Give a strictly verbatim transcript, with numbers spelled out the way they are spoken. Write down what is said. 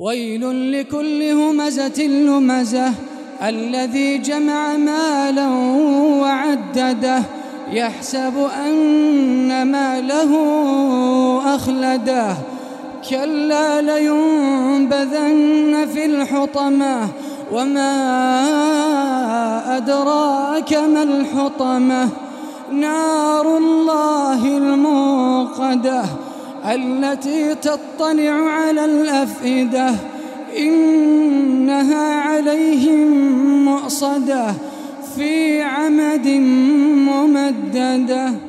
ويل لكل همزة لمزة الذي جمع مالا وعدده يحسب أن ماله أخلده كلا لينبذن في الحطمة وما أدراك ما الحطمة نار الله الموقدة التي تطلع على الأفئدة إنها عليهم مؤصدة في عمد ممددة.